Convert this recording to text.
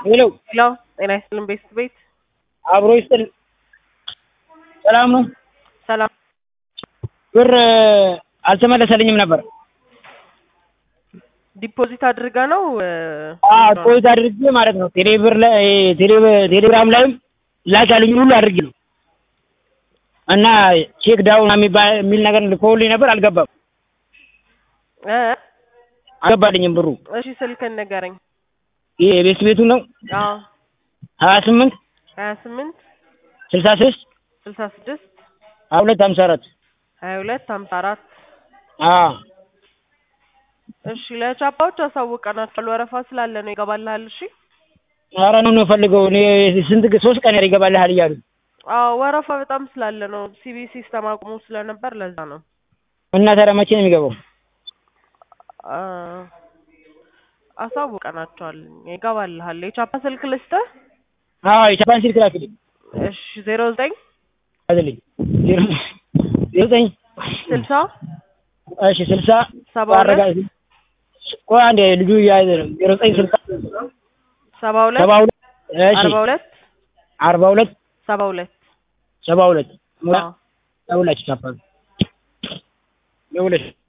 ሄሎ ሄሎ ጤና ይስጥልን ቤት አብሮ ይስጥል። ሰላም ነው? ሰላም። ብር አልተመለሰልኝም ነበር። ዲፖዚት አድርጋ ነው? ዲፖዚት አድርጌ ማለት ነው። ቴሌብር ላይ ቴሌግራም ላይም ላክ ያሉኝ ሁሉ አድርጌ ነው እና ቼክ ዳውን የሚል ነገር ልኮልኝ ነበር። አልገባም አልገባልኝም ብሩ። እሺ ስልክህን ንገረኝ። ይሄ የቤት ቤቱ ነው። አዎ 28 66 66 2254 2254 አዎ እሺ ለቻፓዎች አሳውቀናቸዋል። ወረፋ ስላለ ነው ይገባልሃል። እሺ ኧረ ነው የምፈልገው እኔ ስንት 3 ቀን ይገባልሃል እያሉ። አዎ ወረፋ በጣም ስላለ ነው። ሲቢ ሲስተም አቁሞ ስለነበር ለዛ ነው። እና ታዲያ መቼ ነው የሚገባው? አሳውቀናቸዋል ይገባልሃል። የቻፓ ስልክ ልስጥህ? አዎ የቻፓን ስልክ ላክልኝ። እሺ 09 አይደለም 09 60 እሺ 60 72 ቆይ አንዴ ልጁ እያያዘ ነው። 09 60 72 እሺ 42 42 72 72 አዎ ደውላችሁ ቻፓ ደውለሽ